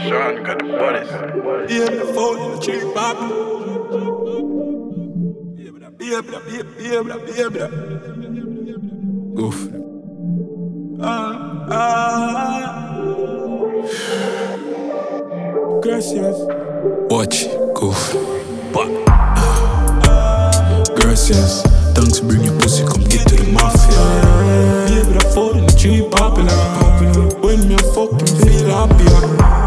Sean got the bodies. Yeah, the phone in the tree pop. Goof. Gracias. Watch, goof. Gracias. Thanks, bring your pussy, come get to the mafia. Yeah, but I fall in the tree popular. When me a fucking feel happier.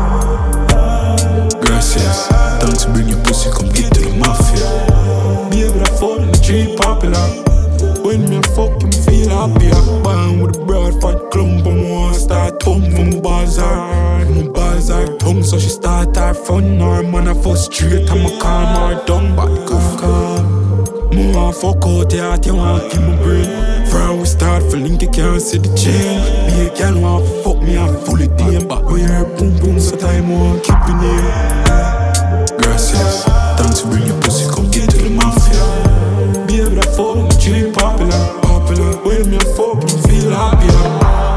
Gracias. Thanks, bring your pussy, come get to the mafia. Yeah, but I fall in the tree popular. When me a fucking feel happier. Bang with a broad fat clump and wanna start tongue from my balls hard. My balls are tongue, so she start her fun. Or man I fuck straight, I'ma calm her down. But goof calm. Me want fuck out the heart, you want give me brain. From we start for link, you can't see the chain. Be a girl want fuck me, I'm fully damn. But we hear boom boom, so time want keep in here. Gracias, thanks to bring your pussy, come get to the mafia. Be able to fuck me, tree popular. When me a fuck, you feel happier.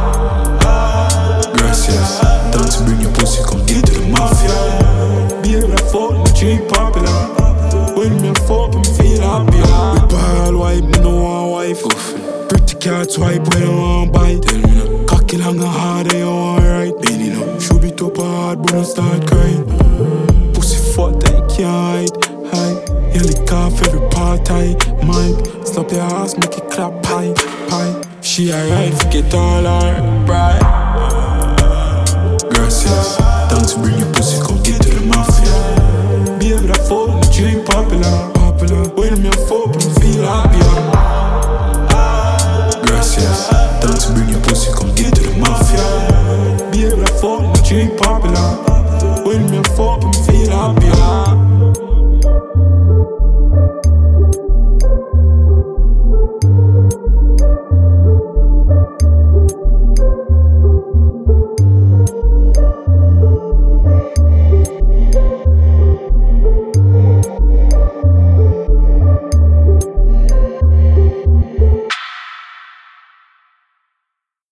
Gracias, thanks to bring your pussy, come get to the mafia. Be able to fuck me, tree popular. When me a fuck, you feel happier. We ball wipe, me no want wife. Pretty cat swipe when you want bite. Tell me now, cocky long and hard and you want right. Baby now, should be top hard but don't start crying. Pussy fuck that you can't hide. You lick off every part I mind. Slap your ass, make it clap pie. She alright, forget all her pride. Gracias, thanks to bring your pussy, come get to the mafia. Be able to fuck me, tree popular. When me a fuck, you feel happier. Gracias, thanks to bring your pussy, come get to the mafia. Be able to fuck me, tree popular. When me a fuck,